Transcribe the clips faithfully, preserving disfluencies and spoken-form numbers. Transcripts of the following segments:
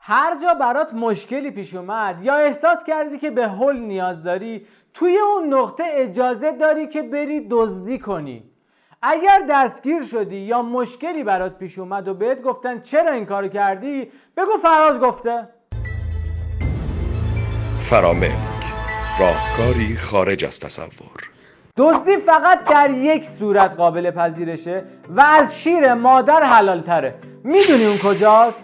هر جا برات مشکلی پیش اومد یا احساس کردی که به حل نیاز داری، توی اون نقطه اجازه داری که بری دزدی کنی. اگر دستگیر شدی یا مشکلی برات پیش اومد و بهت گفتن چرا این کارو کردی، بگو فراز گفته. فراملک، راهکاری خارج از تصور. دزدی فقط در یک صورت قابل پذیرشه و از شیر مادر حلال تره. میدونی اون کجاست؟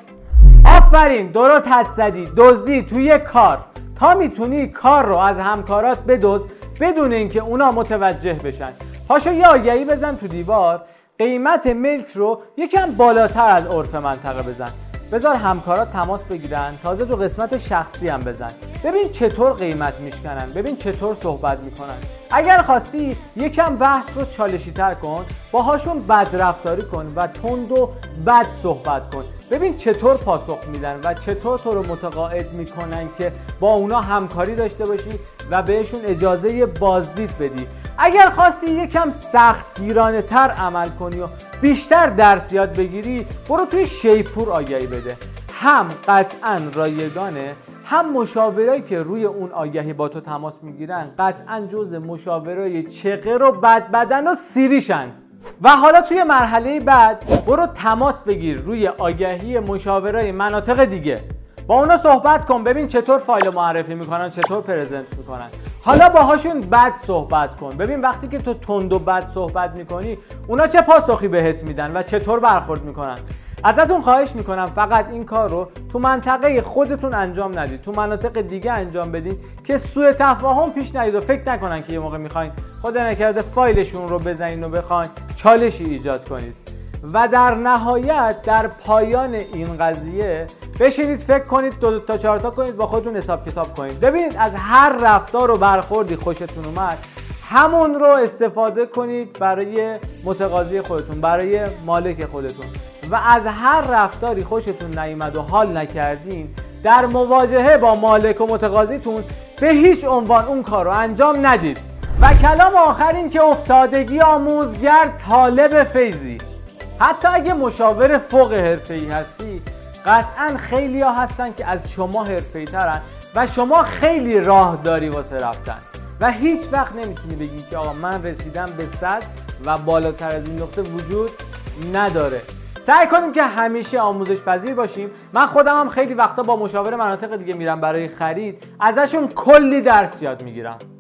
آفرین، درست حد زدی. دزدی توی کار. تا میتونی کار رو از همکارات بدزد بدون اینکه اونا متوجه بشن. پاشو یه آگهی بزن تو دیوار، قیمت ملک رو یکم بالاتر از عرف منطقه بزن. بذار همکارات تماس بگیرن، تازه تو قسمت شخصی هم بزن. ببین چطور قیمت میشکنن، ببین چطور صحبت میکنن. اگر خواستی یکم بحث رو چالشی تر کن، باهاشون بد رفتاری کن و تند و بد صحبت کن. ببین چطور پاسخ میدن و چطور تو رو متقاعد میکنن که با اونا همکاری داشته باشی و بهشون اجازه بازدید بدی. اگر خواستی یکم سخت گیرانه تر عمل کنی و بیشتر درس یاد بگیری، برو توی شیپور آگهی بده. هم قطعا رایگانه، هم مشاورایی که روی اون آگهی با تو تماس میگیرن قطعا جز مشاورای چغر و بد بدن و سیریشن. و حالا توی مرحله بعد برو تماس بگیر روی آگهی مشاورای مناطق دیگه، با اونا صحبت کن، ببین چطور فایل معرفی میکنن، چطور پرزنت میکنن. حالا باهاشون بد صحبت کن، ببین وقتی که تو تند و بد صحبت میکنی اونا چه پاسخی بهت میدن و چطور برخورد میکنن. ازتون خواهش میکنم فقط این کار رو تو منطقه خودتون انجام ندید، تو مناطق دیگه انجام بدین که سوء تفاهم پیش نیاد و فکر نکنن که یه موقع میخواین خدا نکرده فایلشون رو بزنین و بخواین چالشی ایجاد کنید. و در نهایت در پایان این قضیه بشینید فکر کنید، دو تا چهار تا کنید، با خودتون حساب کتاب کنید. ببینید از هر رفتار و برخوردی خوشتون اومد همون رو استفاده کنید برای متقاضی خودتون، برای مالک خودتون. و از هر رفتاری خوشتون نیامد و حال نکردین، در مواجهه با مالک و متقاضیتون به هیچ عنوان اون کار رو انجام ندید. و کلام آخر این که افتادگی آموزگر طالب فیضی. حتی اگه مشاور فوق حرفه‌ای هستی، قطعاً خیلی ها هستن که از شما حرفه‌ای ترن و شما خیلی راه داری واسه رفتن و هیچ وقت نمیتونی بگی که آقا من رسیدم به صد و بالاتر از این نقطه وجود نداره. سعی کنیم که همیشه آموزش پذیر باشیم. من خودم هم خیلی وقتا با مشاور مناطق دیگه میرم برای خرید، ازشون کلی درس یاد میگیرم.